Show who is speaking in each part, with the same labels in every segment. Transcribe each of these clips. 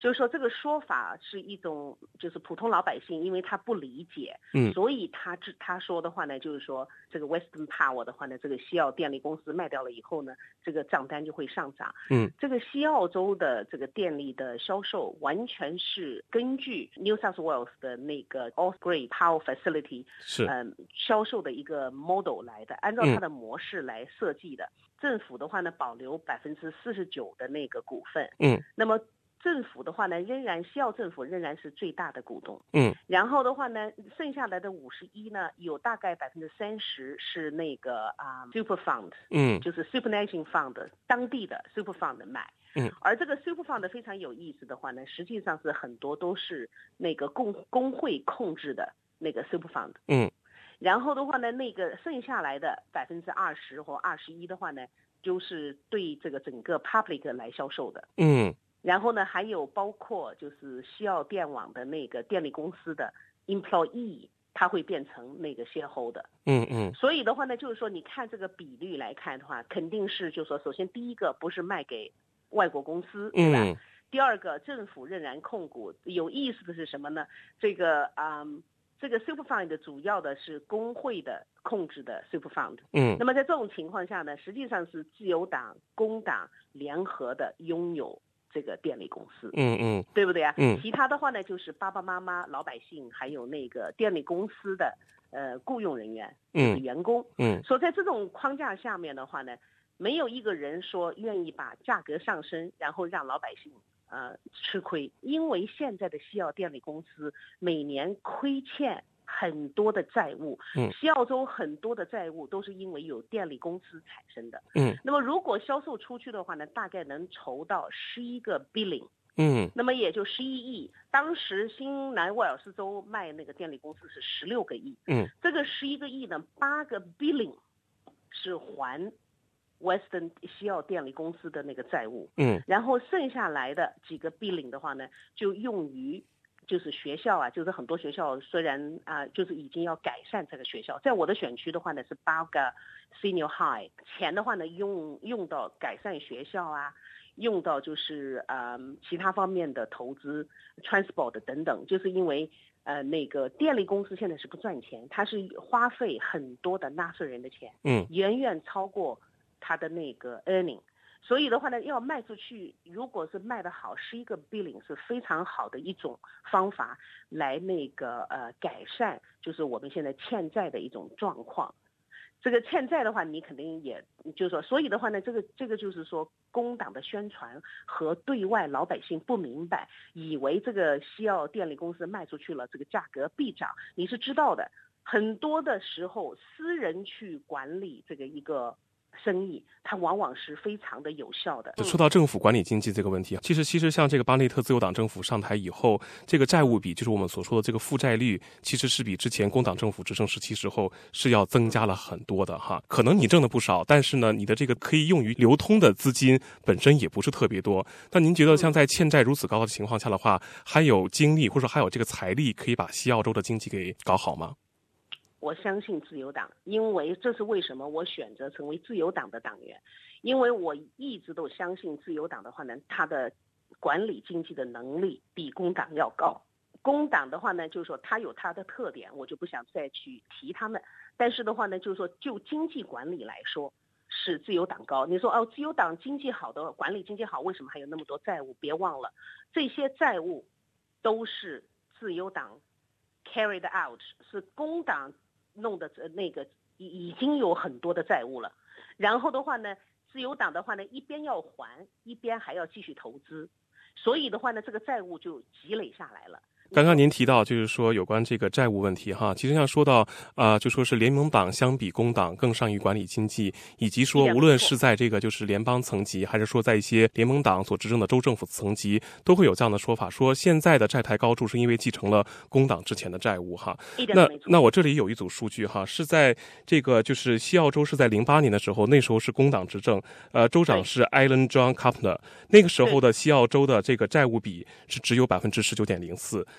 Speaker 1: 就是说这个说法是一种，就是普通老百姓，因为他不理解，所以他说的话呢，就是说这个 Western Power 的话呢，这个西澳电力公司卖掉了以后呢，这个账单就会上涨。这个西澳洲的这个电力的销售完全是根据 New South Wales 的那个 Off-Grid Power Facility 销售的一个 model 来的，按照它的模式来设计的。政府的话呢，保留49%的那个股份。那么政府的话呢，西澳政府仍然是最大的股东。然后的话呢，剩下来的51呢，有大概30%是那个Super Fund，就是 Superannuation Fund 当地的 Super Fund 买。而这个 Super Fund 非常有意思的话呢，实际上是很多都是那个工会控制的那个 Super Fund。然后的话呢，那个剩下来的20%或21%的话呢，就是对这个整个 public 来销售的。然后呢，还有包括就是西澳电网的那个电力公司的 employee， 它会变成那个 shareholder。所以的话呢，就是说你看这个比率来看的话，肯定是就是说，首先第一个不是卖给外国公司，对吧？第二个，政府仍然控股。有意思的是什么呢？这个 Super Fund 主要的是工会的控制的 Super Fund。那么在这种情况下呢，实际上是自由党、工党联合的拥有这个电力公司。对不对啊？其他的话呢，就是爸爸妈妈、老百姓，还有那个电力公司的雇佣人员，就是员工。所以在这种框架下面的话呢，没有一个人说愿意把价格上升，然后让老百姓吃亏。因为现在的西澳电力公司每年亏欠很多的债务。西澳洲很多的债务都是因为有电力公司产生的。那么如果销售出去的话呢，大概能筹到11个 billion。那么也就11亿。当时新南威尔士州卖那个电力公司是16个亿。这个11个亿呢，8个 billion 是还Western 西澳电力公司的那个债务。然后剩下来的几个 billion 的话呢，就用于就是学校啊，就是很多学校虽然就是已经要改善这个学校，在我的选区的话呢是8个 senior high， 钱的话呢用到改善学校啊，用到就是其他方面的投资 transport 等等。就是因为那个电力公司现在是不赚钱，它是花费很多的纳税人的钱，远远超过它的那个 earning。所以的话呢，要卖出去，如果是卖得好，11个 billion 是非常好的一种方法来那个改善，就是我们现在欠债的一种状况。这个欠债的话，你肯定也就是说，所以的话呢，这个就是说，工党的宣传和对外老百姓不明白，以为这个西澳电力公司卖出去了，这个价格必涨。你是知道的，很多的时候私人去管理这个一个生意，它往往是非常的有效的。
Speaker 2: 说到政府管理经济这个问题，其实像这个巴内特自由党政府上台以后，这个债务比，就是我们所说的这个负债率，其实是比之前工党政府执政时期时候是要增加了很多的哈。可能你挣的不少，但是呢，你的这个可以用于流通的资金本身也不是特别多。那您觉得像在欠债如此高的情况下的话，还有精力或者说还有这个财力可以把西澳洲的经济给搞好吗？
Speaker 1: 我相信自由党，因为这是为什么我选择成为自由党的党员，因为我一直都相信自由党的话呢，它的管理经济的能力比工党要高。工党的话呢，就是说它有它的特点，我就不想再去提他们。但是的话呢，就是说就经济管理来说，是自由党高。你说自由党经济好的，管理经济好，为什么还有那么多债务？别忘了，这些债务都是自由党 carried out， 是工党弄的那个已经有很多的债务了。然后的话呢，自由党的话呢，一边要还，一边还要继续投资，所以的话呢，这个债务就积累下来了。
Speaker 2: 刚刚您提到就是说有关这个债务问题哈，其实像说到就说是联盟党相比工党更善于管理经济，以及说无论是在这个就是联邦层级，还是说在一些联盟党所执政的州政府层级，都会有这样的说法，说现在的债台高筑是因为继承了工党之前的债务哈。那我这里有一组数据哈，是在这个就是西澳洲是在08年的时候，那时候是工党执政，州长是 Alan John Carpenter， 那个时候的西澳洲的这个债务比是只有19.04%。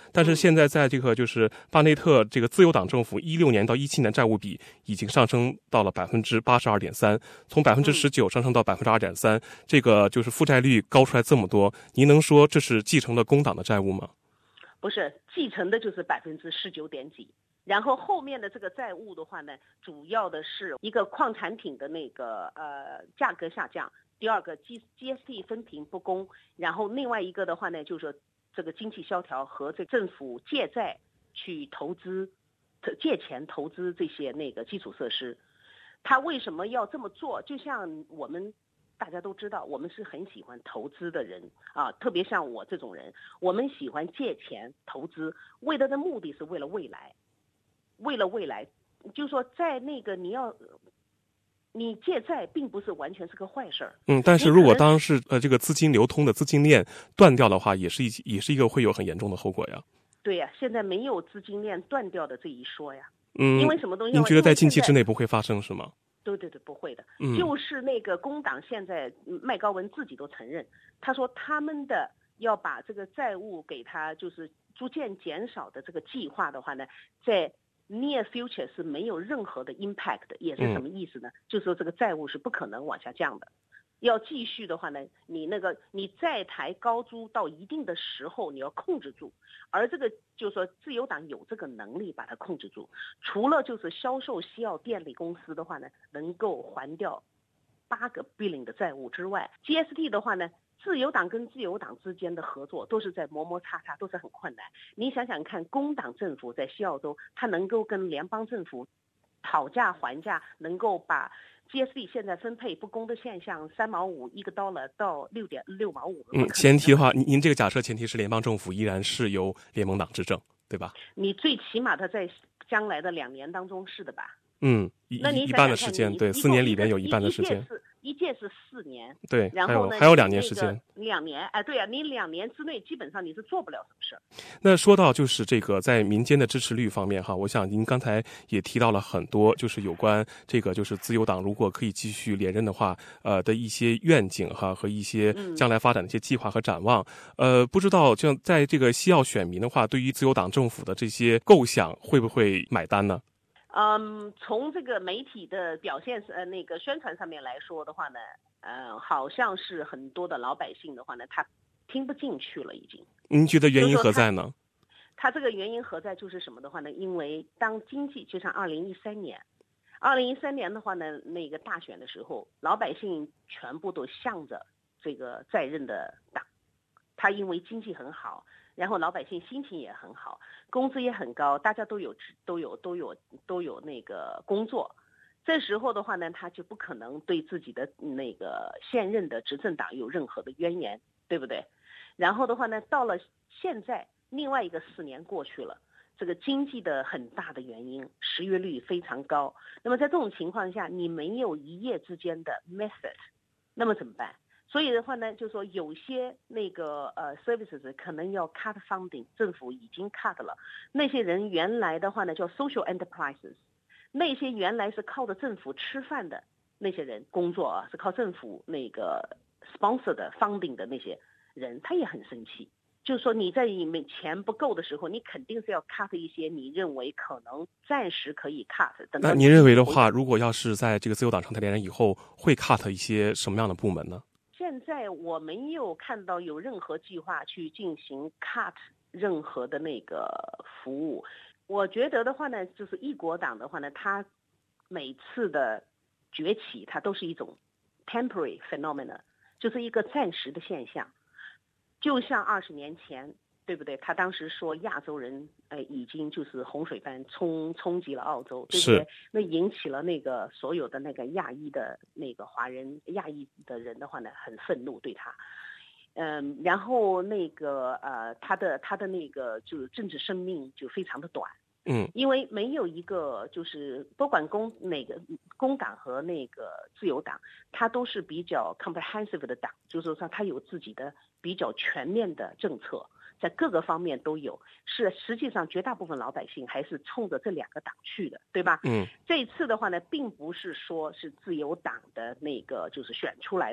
Speaker 2: 但是现在在这个就是巴内特这个自由党政府16年到17年债务比已经上升到了82.3%，从19%上升到2.3%，这个就是负债率高出来这么多，您能说这是继承了工党的债务吗？
Speaker 1: 不是，继承的就是19%几。然后后面的这个债务的话呢，主要的是一个矿产品的那个价格下降，第二个 GST 分平不公，然后另外一个的话呢，就是说这个经济萧条和这政府借债去投资，借钱投资这些那个基础设施。他为什么要这么做？就像我们大家都知道，我们是很喜欢投资的人啊，特别像我这种人，我们喜欢借钱投资，为了的目的是为了未来。为了未来，就是说在那个你借债并不是完全是个坏事儿。
Speaker 2: 但是如果当时这个资金流通的资金链断掉的话，也是一个会有很严重的后果呀。
Speaker 1: 对呀，现在没有资金链断掉的这一说呀。因为什么东西？
Speaker 2: 您觉得在近期之内不会发生是吗？
Speaker 1: 对，不会的。就是那个工党现在麦高文自己都承认，他说他们的要把这个债务给他就是逐渐减少的这个计划的话呢，在near future 是没有任何的 impact 的，也是什么意思呢？就是说这个债务是不可能往下降的，要继续的话呢，你债台高筑到一定的时候，你要控制住，而这个就是说自由党有这个能力把它控制住，除了就是销售西澳电力公司的话呢，能够还掉8个 billion 的债务之外 ，GST 的话呢。自由党跟自由党之间的合作都是在磨磨擦擦，都是很困难。你想想看，工党政府在西澳洲，他能够跟联邦政府讨价还价，能够把 GST 现在分配不公的现象3毛5一个$到6毛5。
Speaker 2: 前提的话，您这个假设前提是联邦政府依然是由联盟党执政，对吧？
Speaker 1: 你最起码他在将来的2年当中是的吧？
Speaker 2: 那你一半的时间，对，4年里边有一半的时间。
Speaker 1: 一届是4年，
Speaker 2: 对，
Speaker 1: 然后呢
Speaker 2: 还有2年时间。
Speaker 1: 2年，哎，对呀，你2年之内基本上你是做不了什么事儿。
Speaker 2: 那说到就是这个在民间的支持率方面哈，我想您刚才也提到了很多，就是有关这个就是自由党如果可以继续连任的话，的一些愿景哈和一些将来发展的一些计划和展望。不知道像在这个西澳选民的话，对于自由党政府的这些构想会不会买单呢？
Speaker 1: 从这个媒体的表现那个宣传上面来说的话呢，好像是很多的老百姓的话呢，他听不进去了已经。
Speaker 2: 您觉得原因何在呢？
Speaker 1: 他这个原因何在就是什么的话呢？因为当经济就像2013年的话呢，那个大选的时候，老百姓全部都向着这个在任的党，他因为经济很好。然后老百姓心情也很好，工资也很高，大家都有那个工作。这时候的话呢，他就不可能对自己的那个现任的执政党有任何的怨言，对不对？然后的话呢，到了现在，另外一个4年过去了，这个经济的很大的原因，失业率非常高。那么在这种情况下，你没有一夜之间的 method， 那么怎么办？所以的话呢，就是说有些那个services 可能要 cut funding， 政府已经 cut 了。那些人原来的话呢叫 social enterprises， 那些原来是靠着政府吃饭的那些人工作啊，是靠政府那个 sponsor 的 funding 的那些人，他也很生气。就是说你在钱不够的时候，你肯定是要 cut 一些你认为可能暂时可以 cut 的。
Speaker 2: 那您认为的话，如果要是在这个自由党上台连任以后，会 cut 一些什么样的部门呢？
Speaker 1: 现在我没有看到有任何计划去进行 cut 任何的那个服务。我觉得的话呢，就是一国党的话呢，它每次的崛起，它都是一种 temporary phenomenon， 就是一个暂时的现象。就像20年前，对不对？他当时说亚洲人已经就是洪水般冲击了澳洲，对不对？那引起了那个所有的那个亚裔的那个华人亚裔的人的话呢，很愤怒对他。然后那个他的那个就是政治生命就非常的短。因为没有一个就是不管工党和那个自由党，它都是比较 comprehensive 的党，就是说它有自己的比较全面的政策，在各个方面都有。实际上绝大部分老百姓还是冲着这2个党去的，对吧？这一次的话呢，并不是说是自由党的那个就是选出来的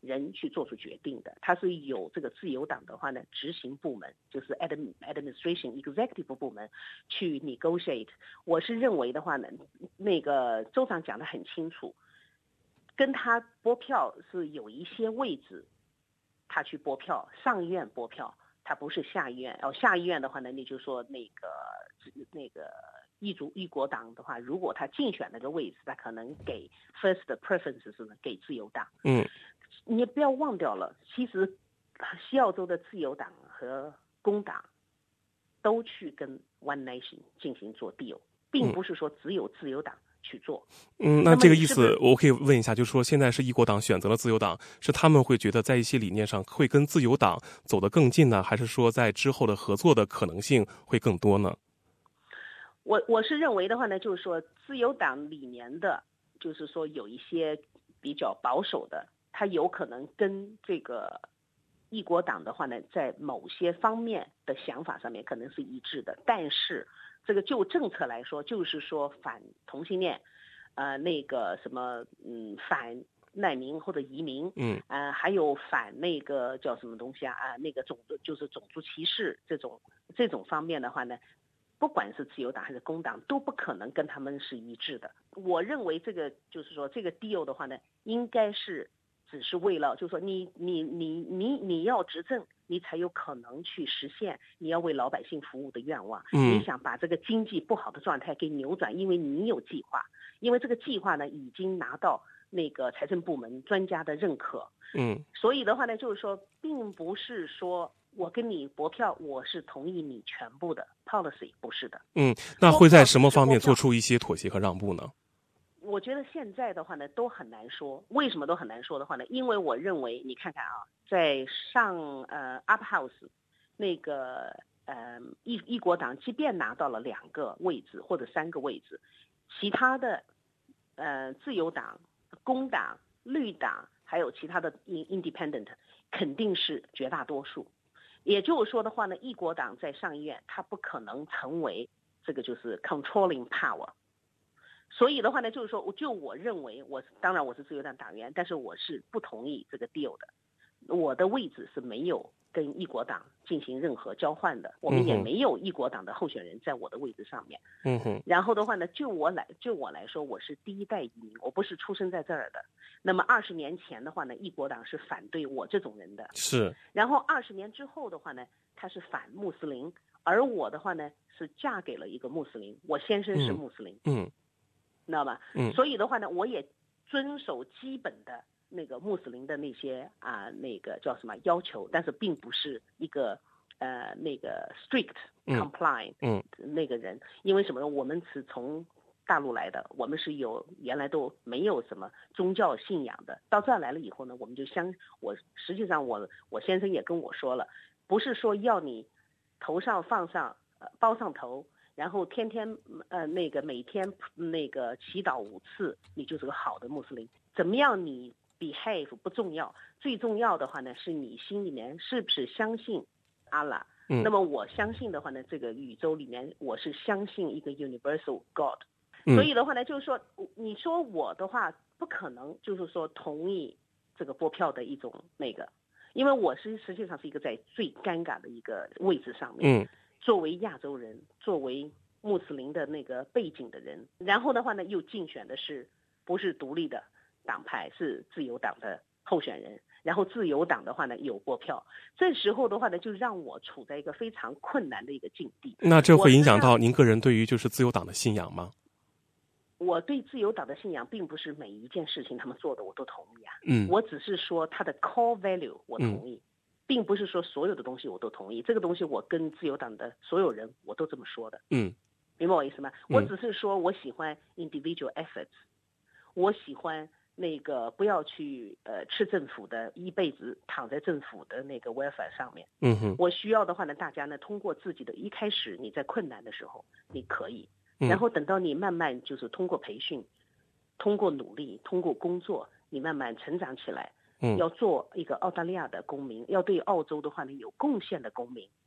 Speaker 1: 人去做出决定的，它是有这个自由党的话呢，执行部门就是 administration executive 部门去 negotiate。我是认为的话呢，那个州长讲得很清楚，跟他拨票是有一些位置，他去拨票，上议院拨票，他不是下议院。下议院的话呢，你就说那个异国党的话，如果他竞选那个位置，他可能给 first preferences 呢给自由党。你不要忘掉了，其实西澳洲的自由党和工党都去跟 One Nation 进行做 deal， 并不是说只有自由党去做。
Speaker 2: 那这个意思我可以问一下，就是说现在是异国党选择了自由党，是他们会觉得在一些理念上会跟自由党走得更近呢，还是说在之后的合作的可能性会更多呢？
Speaker 1: 我是认为的话呢，就是说自由党里面的，就是说有一些比较保守的，他有可能跟这个异国党的话呢，在某些方面的想法上面可能是一致的，但是这个就政策来说，就是说反同性恋，那个什么反难民或者移民，还有反那个叫什么东西那个种族歧视这种方面的话呢，不管是自由党还是工党都不可能跟他们是一致的。我认为这个就是说这个 deal 的话呢，应该是只是为了就是说你要执政，你才有可能去实现你要为老百姓服务的愿望。你想把这个经济不好的状态给扭转，因为你有计划，因为这个计划呢已经拿到那个财政部门专家的认可。所以的话呢，就是说并不是说我跟你拨票，我是同意你全部的 policy， 不是的。
Speaker 2: 那会在什么方面做出一些妥协和让步呢？
Speaker 1: 我觉得现在的话呢都很难说。为什么都很难说的话呢？因为我认为你看看在上Upper House 那个异国党即便拿到了2个位置或者3个位置，其他的自由党、工党、绿党还有其他的 independent 肯定是绝大多数。也就是说的话呢，异国党在上议院它不可能成为这个就是 controlling power。所以的话呢，就是说就我认为当然我是自由党党员，但是我是不同意这个 deal 的。我的位置是没有跟异国党进行任何交换的，我们也没有异国党的候选人在我的位置上面。然后的话呢，就我来说，我是第一代移民，我不是出生在这儿的。那么20年前的话呢，异国党是反对我这种人的，
Speaker 2: 是。然
Speaker 1: 后20年之后的话呢，他是反穆斯林，而我的话呢是嫁给了一个穆斯林，我先生是穆斯林，知道吧？所以的话呢，我也遵守基本的那个穆斯林的那些那个叫什么要求，但是并不是一个那个 strict compliant 那个人。因为什么呢？我们是从大陆来的，我们是原来都没有什么宗教信仰的，到这儿来了以后呢，我们就实际上我先生也跟我说了，不是说要你头上放上包上头，然后天天那个每天那个祈祷5次，你就是个好的穆斯林。怎么样你 behave 不重要，最重要的话呢，是你心里面是不是相信阿拉。那么我相信的话呢，这个宇宙里面我是相信一个 universal God。所以的话呢，就是说你说我的话不可能就是说同意这个拨票的一种那个，因为我实际上是一个在最尴尬的一个位置上面。作为亚洲人，作为穆斯林的那个背景的人，然后的话呢，又竞选的不是独立的党派，是自由党的候选人，然后自由党的话呢有拨票，这时候的话呢，就让我处在一个非常困难的一个境地。
Speaker 2: 那这会影响到您个人对于就是自由党的信仰吗？
Speaker 1: 我对自由党的信仰并不是每一件事情他们做的我都同意我只是说他的 core value 我同意。并不是说所有的东西我都同意，这个东西我跟自由党的所有人我都这么说的。明白我意思吗？我只是说我喜欢 individual efforts，我喜欢那个不要去吃政府的，一辈子躺在政府的那个 welfare 上面。我需要的话呢，大家呢通过自己的一开始你在困难的时候你可以，然后等到你慢慢就是通过培训，通过努力，通过工作，你慢慢成长起来。要做一个澳大利亚的公民，要对澳洲的话呢有贡献的公民，